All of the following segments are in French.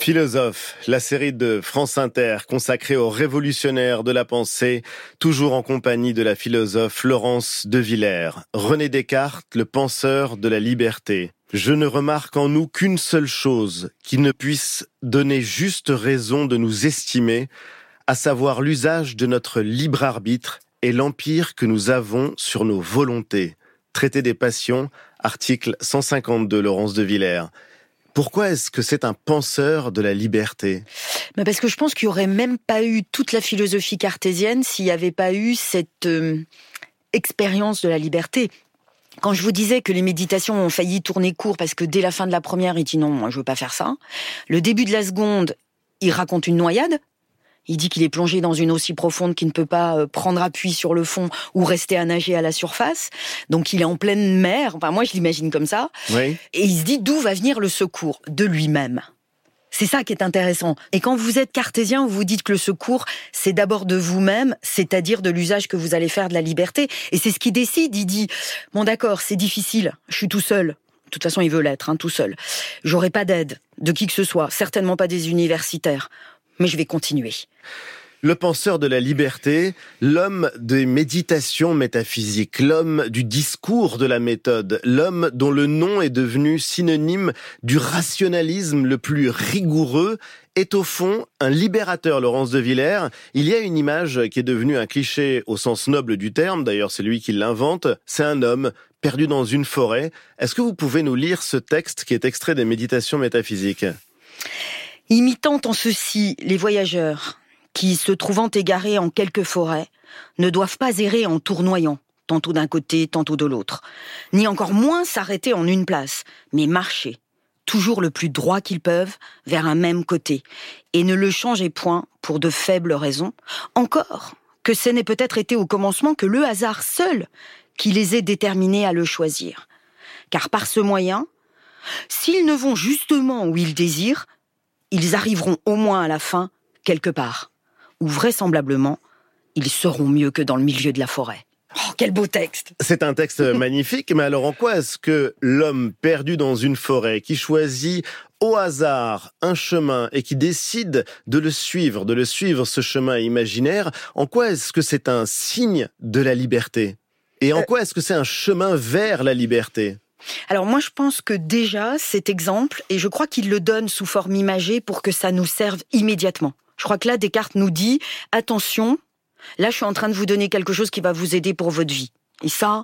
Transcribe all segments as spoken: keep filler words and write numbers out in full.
Philosophe, la série de France Inter consacrée aux révolutionnaires de la pensée, toujours en compagnie de la philosophe Laurence de Villers. René Descartes, le penseur de la liberté. Je ne remarque en nous qu'une seule chose qui ne puisse donner juste raison de nous estimer, à savoir l'usage de notre libre arbitre et l'empire que nous avons sur nos volontés. Traité des passions, article cent cinquante-deux, Laurence de Villers. Pourquoi est-ce que c'est un penseur de la liberté ? Mais parce que je pense qu'il n'y aurait même pas eu toute la philosophie cartésienne s'il n'y avait pas eu cette euh, expérience de la liberté. Quand je vous disais que les méditations ont failli tourner court parce que dès la fin de la première, il dit non, moi je veux pas faire ça. Le début de la seconde, il raconte une noyade. Il dit qu'il est plongé dans une eau si profonde qu'il ne peut pas prendre appui sur le fond ou rester à nager à la surface. Donc il est en pleine mer, enfin moi je l'imagine comme ça. Oui. Et il se dit d'où va venir le secours ? De lui-même. C'est ça qui est intéressant. Et quand vous êtes cartésien, vous vous dites que le secours, c'est d'abord de vous-même, c'est-à-dire de l'usage que vous allez faire de la liberté. Et c'est ce qui décide. Il dit, bon d'accord, c'est difficile, je suis tout seul. De toute façon, il veut l'être, hein, tout seul. J'aurai pas d'aide de qui que ce soit, certainement pas des universitaires. Mais je vais continuer. Le penseur de la liberté, l'homme des méditations métaphysiques, l'homme du discours de la méthode, l'homme dont le nom est devenu synonyme du rationalisme le plus rigoureux, est au fond un libérateur, Laurence de Villers. Il y a une image qui est devenue un cliché au sens noble du terme, d'ailleurs c'est lui qui l'invente, c'est un homme perdu dans une forêt. Est-ce que vous pouvez nous lire ce texte qui est extrait des méditations métaphysiques ? Imitant en ceci les voyageurs qui, se trouvant égarés en quelque forêt, ne doivent pas errer en tournoyant, tantôt d'un côté, tantôt de l'autre, ni encore moins s'arrêter en une place, mais marcher, toujours le plus droit qu'ils peuvent, vers un même côté, et ne le changez point pour de faibles raisons, encore que ce n'ait peut-être été au commencement que le hasard seul qui les ait déterminés à le choisir. Car par ce moyen, s'ils ne vont justement où ils désirent, ils arriveront au moins à la fin, quelque part, où vraisemblablement, ils seront mieux que dans le milieu de la forêt. Oh, quel beau texte! C'est un texte magnifique, mais alors en quoi est-ce que l'homme perdu dans une forêt, qui choisit au hasard un chemin et qui décide de le suivre, de le suivre ce chemin imaginaire, en quoi est-ce que c'est un signe de la liberté ? Et en euh... quoi est-ce que c'est un chemin vers la liberté ? Alors moi je pense que déjà cet exemple, et je crois qu'il le donne sous forme imagée pour que ça nous serve immédiatement. Je crois que là Descartes nous dit, attention, là je suis en train de vous donner quelque chose qui va vous aider pour votre vie. Et ça,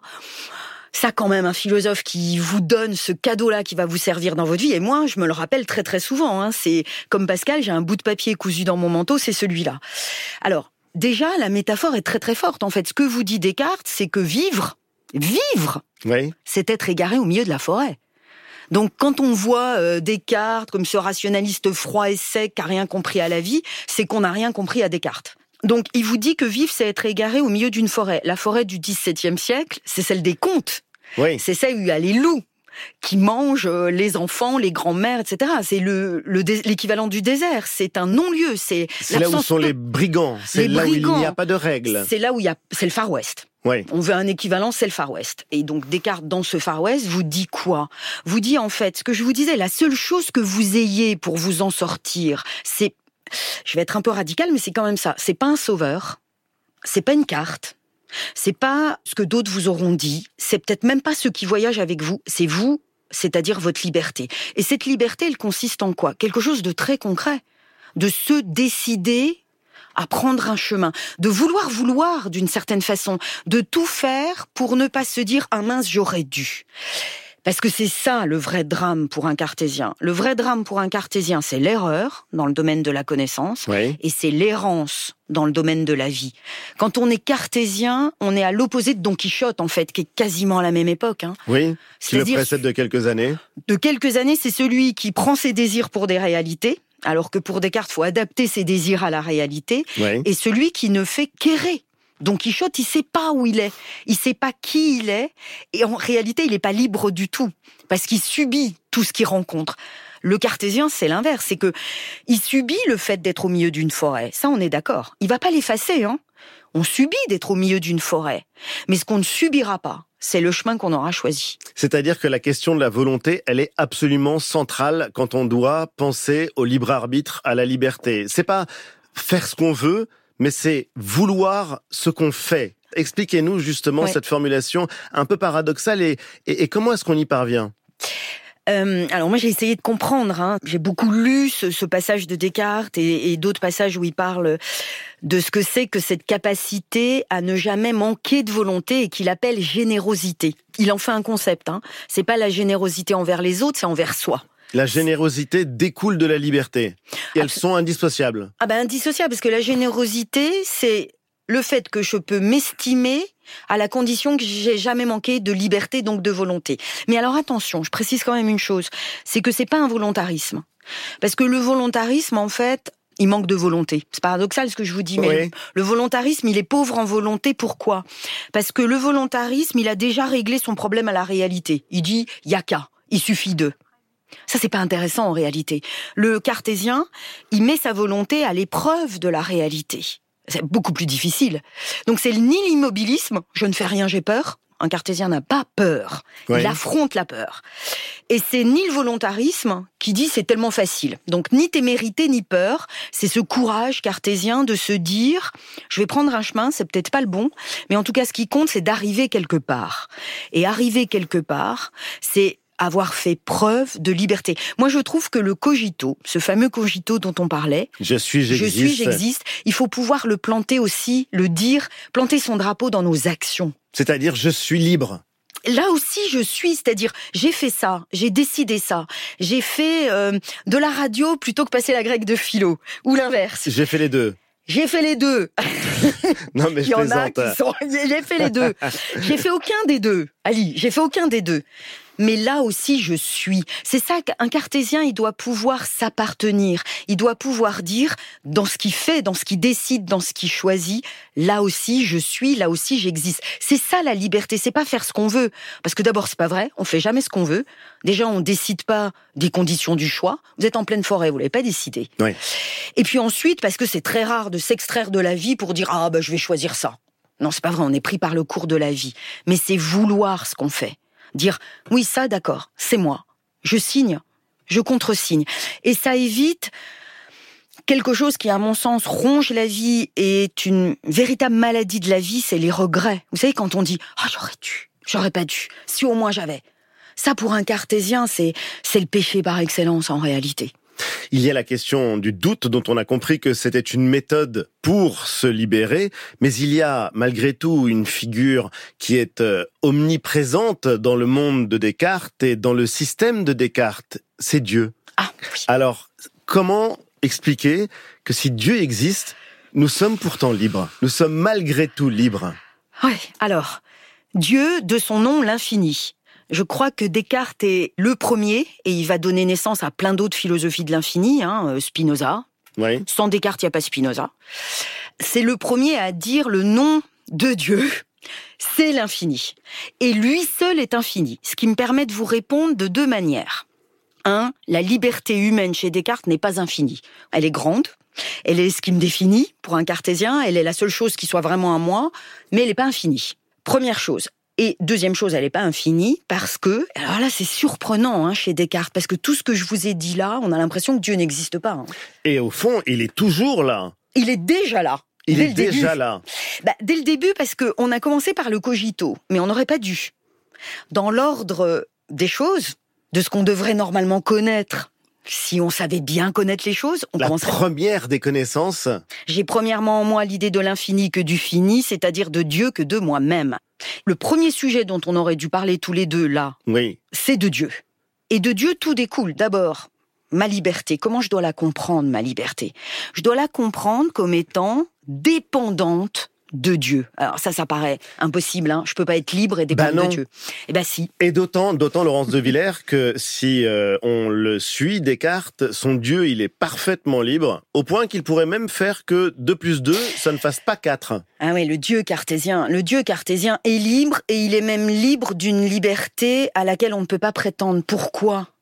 ça quand même, un philosophe qui vous donne ce cadeau-là qui va vous servir dans votre vie, et moi je me le rappelle très très souvent, hein. C'est comme Pascal, j'ai un bout de papier cousu dans mon manteau, c'est celui-là. Alors déjà la métaphore est très très forte en fait. Ce que vous dit Descartes, c'est que vivre, Vivre, oui. c'est être égaré au milieu de la forêt. Donc quand on voit euh, Descartes comme ce rationaliste froid et sec qui n'a rien compris à la vie, c'est qu'on n'a rien compris à Descartes. Donc il vous dit que vivre, c'est être égaré au milieu d'une forêt. La forêt du dix-septième siècle, c'est celle des contes. Oui. C'est celle où il y a les loups qui mangent les enfants, les grands-mères, et cetera. C'est le, le l'équivalent du désert. C'est un non-lieu. C'est, c'est là où sont les brigands. C'est les là brigands. où il n'y a pas de règles. C'est là où il y a, c'est le Far West. Oui. On veut un équivalent, c'est le Far West. Et donc Descartes, dans ce Far West, vous dit quoi ? Vous dit en fait, ce que je vous disais, la seule chose que vous ayez pour vous en sortir, c'est, je vais être un peu radical, mais c'est quand même ça, c'est pas un sauveur, c'est pas une carte, c'est pas ce que d'autres vous auront dit, c'est peut-être même pas ceux qui voyagent avec vous, c'est vous, c'est-à-dire votre liberté. Et cette liberté, elle consiste en quoi ? Quelque chose de très concret, de se décider à prendre un chemin, de vouloir vouloir d'une certaine façon, de tout faire pour ne pas se dire « ah mince, j'aurais dû ». Parce que c'est ça le vrai drame pour un cartésien. Le vrai drame pour un cartésien, c'est l'erreur dans le domaine de la connaissance, oui. Et c'est l'errance dans le domaine de la vie. Quand on est cartésien, on est à l'opposé de Don Quichotte, en fait, qui est quasiment à la même époque. Hein. Oui, qui le précède de quelques années. De quelques années, c'est celui qui prend ses désirs pour des réalités, alors que pour Descartes, il faut adapter ses désirs à la réalité, oui. Et celui qui ne fait qu'errer. Don Quichotte, il sait pas où il est, il sait pas qui il est, et en réalité, il est pas libre du tout, parce qu'il subit tout ce qu'il rencontre. Le cartésien, c'est l'inverse, c'est que il subit le fait d'être au milieu d'une forêt. Ça, on est d'accord. Il va pas l'effacer, hein. On subit d'être au milieu d'une forêt. Mais ce qu'on ne subira pas, c'est le chemin qu'on aura choisi. C'est-à-dire que la question de la volonté, elle est absolument centrale quand on doit penser au libre arbitre, à la liberté. C'est pas faire ce qu'on veut, mais c'est vouloir ce qu'on fait. Expliquez-nous justement ouais. cette formulation un peu paradoxale et, et, et comment est-ce qu'on y parvient ? Euh, alors moi j'ai essayé de comprendre, hein. J'ai beaucoup lu ce, ce passage de Descartes et, et d'autres passages où il parle de ce que c'est que cette capacité à ne jamais manquer de volonté et qu'il appelle générosité. Il en fait un concept, hein. C'est pas la générosité envers les autres, c'est envers soi. La générosité découle de la liberté. Et elles Absol- sont indissociables. Ah ben indissociable, parce que la générosité, c'est le fait que je peux m'estimer à la condition que j'ai jamais manqué de liberté, donc de volonté. Mais alors attention, je précise quand même une chose, c'est que c'est pas un volontarisme. Parce que le volontarisme, en fait, il manque de volonté. C'est paradoxal ce que je vous dis, mais oui. le volontarisme, il est pauvre en volonté. Pourquoi ? Parce que le volontarisme, il a déjà réglé son problème à la réalité. Il dit, il y a qu'à, il suffit de. Ça, c'est pas intéressant en réalité. Le cartésien, il met sa volonté à l'épreuve de la réalité. C'est beaucoup plus difficile. Donc c'est ni l'immobilisme, je ne fais rien, j'ai peur. Un cartésien n'a pas peur. Oui. Il affronte la peur. Et c'est ni le volontarisme qui dit c'est tellement facile. Donc ni témérité ni peur, c'est ce courage cartésien de se dire je vais prendre un chemin, c'est peut-être pas le bon, mais en tout cas ce qui compte c'est d'arriver quelque part. Et arriver quelque part, c'est avoir fait preuve de liberté. Moi, je trouve que le cogito, ce fameux cogito dont on parlait, je suis, j'existe. Je suis, j'existe, il faut pouvoir le planter aussi, le dire, planter son drapeau dans nos actions. C'est-à-dire, je suis libre. Là aussi, je suis, c'est-à-dire, j'ai fait ça, j'ai décidé ça, j'ai fait euh, de la radio plutôt que passer la grecque de philo, ou l'inverse. J'ai fait les deux. J'ai fait les deux. Non, mais je Il y en plaisante. a qui sont... J'ai fait les deux. J'ai fait aucun des deux. Ali, j'ai fait aucun des deux. Mais là aussi, je suis. C'est ça qu'un cartésien, il doit pouvoir s'appartenir. Il doit pouvoir dire, dans ce qu'il fait, dans ce qu'il décide, dans ce qu'il choisit, là aussi, je suis, là aussi, j'existe. C'est ça, la liberté. C'est pas faire ce qu'on veut. Parce que d'abord, c'est pas vrai. On fait jamais ce qu'on veut. Déjà, on décide pas des conditions du choix. Vous êtes en pleine forêt, vous l'avez pas décidé. Oui. Et puis ensuite, parce que c'est très rare de s'extraire de la vie pour dire, ah, bah, je vais choisir ça. Non, c'est pas vrai. On est pris par le cours de la vie. Mais c'est vouloir ce qu'on fait. Dire, oui, ça, d'accord, c'est moi. Je signe, je contresigne. Et ça évite quelque chose qui, à mon sens, ronge la vie et est une véritable maladie de la vie, c'est les regrets. Vous savez, quand on dit, ah, oh, j'aurais dû, j'aurais pas dû, si au moins j'avais. Ça, pour un cartésien, c'est, c'est le péché par excellence, en réalité. Il y a la question du doute dont on a compris que c'était une méthode pour se libérer, mais il y a malgré tout une figure qui est euh, omniprésente dans le monde de Descartes et dans le système de Descartes, c'est Dieu. Ah, oui. Alors, comment expliquer que si Dieu existe, nous sommes pourtant libres, nous sommes malgré tout libres ? Oui, alors, Dieu, de son nom, l'infini. Je crois que Descartes est le premier, et il va donner naissance à plein d'autres philosophies de l'infini, hein, Spinoza. Oui. Sans Descartes, il n'y a pas Spinoza. C'est le premier à dire le nom de Dieu, c'est l'infini. Et lui seul est infini, ce qui me permet de vous répondre de deux manières. Un, la liberté humaine chez Descartes n'est pas infinie. Elle est grande, elle est ce qui me définit pour un cartésien, elle est la seule chose qui soit vraiment à moi, mais elle n'est pas infinie. Première chose. Et deuxième chose, elle n'est pas infinie parce que, alors là c'est surprenant hein, chez Descartes, parce que tout ce que je vous ai dit là, on a l'impression que Dieu n'existe pas. Hein. Et au fond, il est toujours là. Il est déjà là. Il dès est le déjà début. là. Bah, dès le début, parce qu'on a commencé par le cogito, mais on n'aurait pas dû. Dans l'ordre des choses, de ce qu'on devrait normalement connaître, si on savait bien connaître les choses, on La commencerait... première des connaissances. J'ai premièrement en moi l'idée de l'infini que du fini, c'est-à-dire de Dieu que de moi-même. Le premier sujet dont on aurait dû parler tous les deux, là, oui. c'est de Dieu. Et de Dieu, tout découle. D'abord, ma liberté. Comment je dois la comprendre, ma liberté ? Je dois la comprendre comme étant dépendante de Dieu. Alors ça, ça paraît impossible, hein. Je peux pas être libre et dépendre bah de Dieu. Eh ben si. Et d'autant, d'autant Laurence de Villers que si euh, on le suit, Descartes, son Dieu, il est parfaitement libre, au point qu'il pourrait même faire que deux plus deux, ça ne fasse pas quatre. Ah oui, le Dieu cartésien, le Dieu cartésien est libre et il est même libre d'une liberté à laquelle on ne peut pas prétendre. Pourquoi ?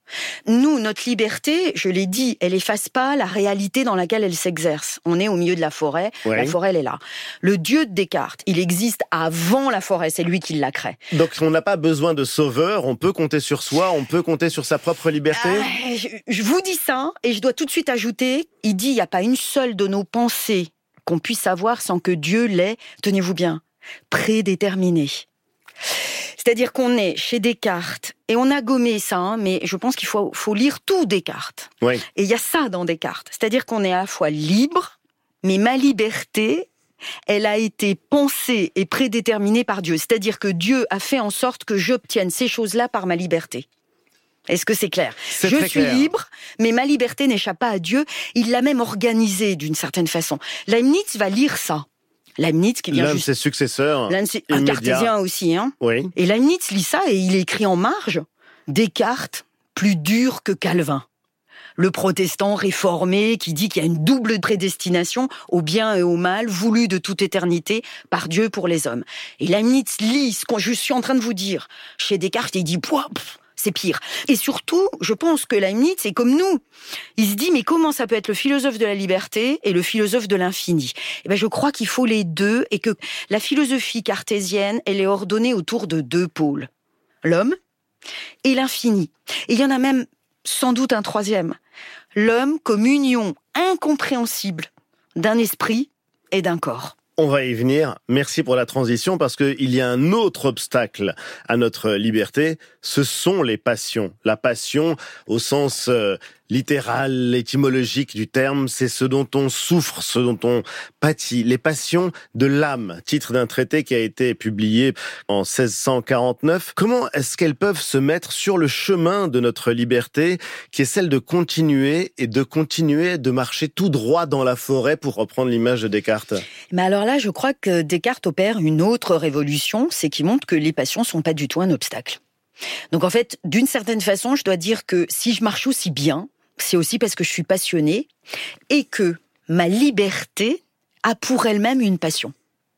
Nous, notre liberté, je l'ai dit, elle efface pas la réalité dans laquelle elle s'exerce. On est au milieu de la forêt, ouais. La forêt, elle est là. Le Dieu de Descartes, il existe avant la forêt, c'est lui qui la crée. Donc on n'a pas besoin de sauveur, on peut compter sur soi, on peut compter sur sa propre liberté. euh, je, je vous dis ça, et je dois tout de suite ajouter, il dit, il n'y a pas une seule de nos pensées qu'on puisse avoir sans que Dieu l'ait, tenez-vous bien, prédéterminé. C'est-à-dire qu'on est chez Descartes, et on a gommé ça, hein, mais je pense qu'il faut, faut lire tout Descartes. Oui. Et il y a ça dans Descartes. C'est-à-dire qu'on est à la fois libre, mais ma liberté, elle a été pensée et prédéterminée par Dieu. C'est-à-dire que Dieu a fait en sorte que j'obtienne ces choses-là par ma liberté. Est-ce que c'est clair ? C'est Je très suis clair. libre, mais ma liberté n'échappe pas à Dieu. Il l'a même organisée d'une certaine façon. Leibniz va lire ça. Leibniz qui vient L'un juste... de ses successeurs L'un de ses... Un immédiats. cartésien aussi, hein. Oui. Et Leibniz lit ça et il écrit en marge « Descartes, plus dur que Calvin ». Le protestant réformé qui dit qu'il y a une double prédestination au bien et au mal voulu de toute éternité par Dieu pour les hommes. Et Leibniz lit ce que je suis en train de vous dire. Chez Descartes, il dit « Pouah, pff, c'est pire ». Et surtout, je pense que Leibniz est comme nous. Il se dit, mais comment ça peut être le philosophe de la liberté et le philosophe de l'infini ? Eh ben, je crois qu'il faut les deux et que la philosophie cartésienne, elle est ordonnée autour de deux pôles. L'homme et l'infini. Et il y en a même sans doute un troisième. L'homme comme union incompréhensible d'un esprit et d'un corps. On va y venir. Merci pour la transition parce que il y a un autre obstacle à notre liberté. Ce sont les passions. La passion, au sens euh, littéral, étymologique du terme, c'est ce dont on souffre, ce dont on pâtit. Les passions de l'âme, titre d'un traité qui a été publié en seize cent quarante-neuf. Comment est-ce qu'elles peuvent se mettre sur le chemin de notre liberté, qui est celle de continuer et de continuer de marcher tout droit dans la forêt, pour reprendre l'image de Descartes ? Mais alors là, je crois que Descartes opère une autre révolution, c'est qu'il montre que les passions sont pas du tout un obstacle. Donc en fait, d'une certaine façon, je dois dire que si je marche aussi bien, c'est aussi parce que je suis passionnée et que ma liberté a pour elle-même une passion.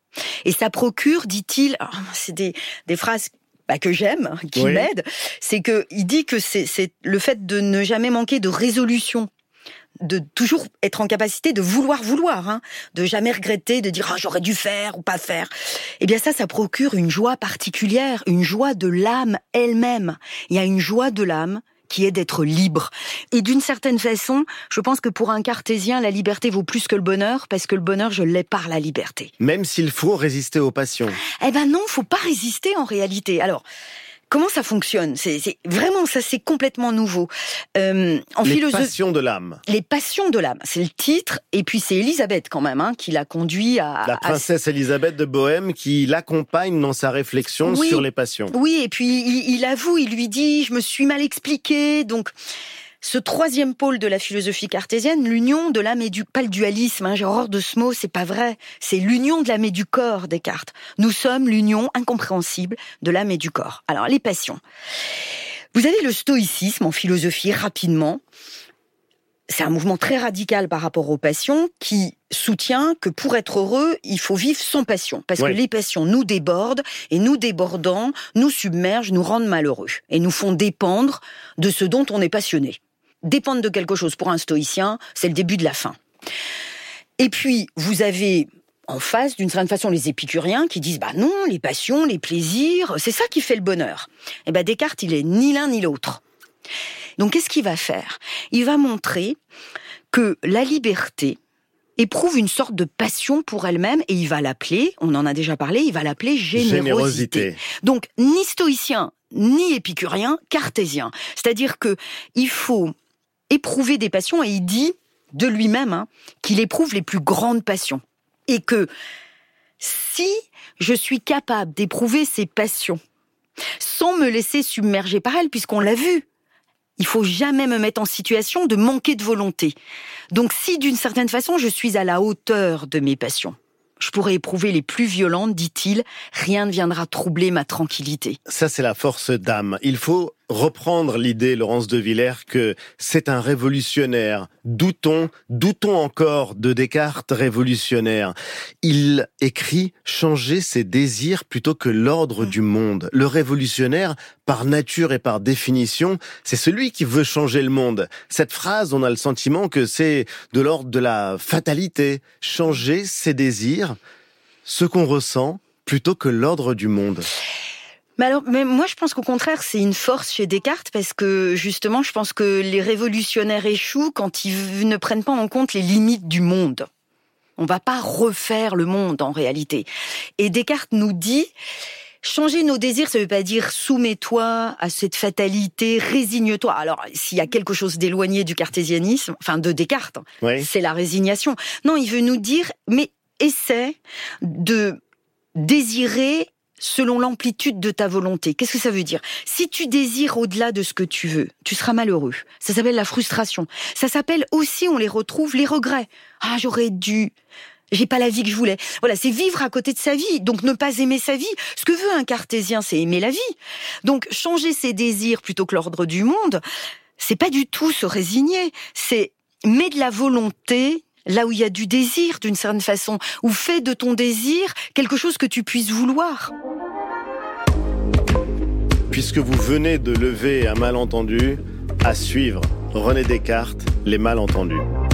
Et ça procure, dit-il, c'est des, des phrases bah, que j'aime, qui oui. m'aident, c'est que il dit que c'est, c'est le fait de ne jamais manquer de résolution, de toujours être en capacité de vouloir vouloir, hein, de jamais regretter, de dire ah, j'aurais dû faire ou pas faire. Eh bien ça, ça procure une joie particulière, une joie de l'âme elle-même. Il y a une joie de l'âme qui est d'être libre. Et d'une certaine façon, je pense que pour un cartésien, la liberté vaut plus que le bonheur, parce que le bonheur, je l'ai par la liberté. Même s'il faut résister aux passions. Eh ben non, faut pas résister en réalité. Alors, comment ça fonctionne ? C'est, c'est vraiment ça, c'est complètement nouveau. Euh, en les philosophe... passions de l'âme. Les passions de l'âme, c'est le titre. Et puis c'est Élisabeth quand même, hein, qui l'a conduit à. La princesse à... Élisabeth de Bohême qui l'accompagne dans sa réflexion oui, sur les passions. Oui, et puis il, il avoue, il lui dit, je me suis mal expliqué, donc. Ce troisième pôle de la philosophie cartésienne, l'union de l'âme et du... Pas le dualisme, hein, j'ai horreur de ce mot, c'est pas vrai. C'est l'union de l'âme et du corps, Descartes. Nous sommes l'union incompréhensible de l'âme et du corps. Alors, les passions. Vous avez le stoïcisme en philosophie, rapidement. C'est un mouvement très radical par rapport aux passions qui soutient que pour être heureux, il faut vivre sans passion. Parce ouais. que les passions nous débordent et nous débordant, nous submergent, nous rendent malheureux et nous font dépendre de ce dont on est passionné. Dépendre de quelque chose pour un stoïcien, c'est le début de la fin. Et puis, vous avez en face, d'une certaine façon, les épicuriens qui disent « bah non, les passions, les plaisirs, c'est ça qui fait le bonheur ». Et ben Descartes, il est ni l'un ni l'autre. Donc, qu'est-ce qu'il va faire ? Il va montrer que la liberté éprouve une sorte de passion pour elle-même et il va l'appeler, on en a déjà parlé, il va l'appeler générosité. générosité. Donc, ni stoïcien, ni épicurien, cartésien. C'est-à-dire que il faut éprouver des passions et il dit de lui-même hein, qu'il éprouve les plus grandes passions. Et que si je suis capable d'éprouver ces passions sans me laisser submerger par elles, puisqu'on l'a vu, il faut jamais me mettre en situation de manquer de volonté. Donc si d'une certaine façon je suis à la hauteur de mes passions, je pourrais éprouver les plus violentes, dit-il, rien ne viendra troubler ma tranquillité. Ça, c'est la force d'âme. Il faut reprendre l'idée, Laurence de Villers, que c'est un révolutionnaire. Doutons, doutons encore de Descartes révolutionnaire. Il écrit « changer ses désirs plutôt que l'ordre du monde ». Le révolutionnaire, par nature et par définition, c'est celui qui veut changer le monde. Cette phrase, on a le sentiment que c'est de l'ordre de la fatalité. Changer ses désirs, ce qu'on ressent, plutôt que l'ordre du monde. Mais alors, mais moi, je pense qu'au contraire, c'est une force chez Descartes parce que, justement, je pense que les révolutionnaires échouent quand ils ne prennent pas en compte les limites du monde. On va pas refaire le monde, en réalité. Et Descartes nous dit, changer nos désirs, ça veut pas dire soumets-toi à cette fatalité, résigne-toi. Alors, s'il y a quelque chose d'éloigné du cartésianisme, enfin, de Descartes, oui. C'est la résignation. Non, il veut nous dire, mais essaie de désirer selon l'amplitude de ta volonté. Qu'est-ce que ça veut dire ? Si tu désires au-delà de ce que tu veux, tu seras malheureux. Ça s'appelle la frustration. Ça s'appelle aussi, on les retrouve, les regrets. Ah, j'aurais dû... J'ai pas la vie que je voulais. Voilà, c'est vivre à côté de sa vie. Donc, ne pas aimer sa vie. Ce que veut un cartésien, c'est aimer la vie. Donc, changer ses désirs plutôt que l'ordre du monde, c'est pas du tout se résigner. C'est mettre de la volonté là où il y a du désir, d'une certaine façon, ou fais de ton désir quelque chose que tu puisses vouloir. Puisque vous venez de lever un malentendu, à suivre, René Descartes, Les Malentendus.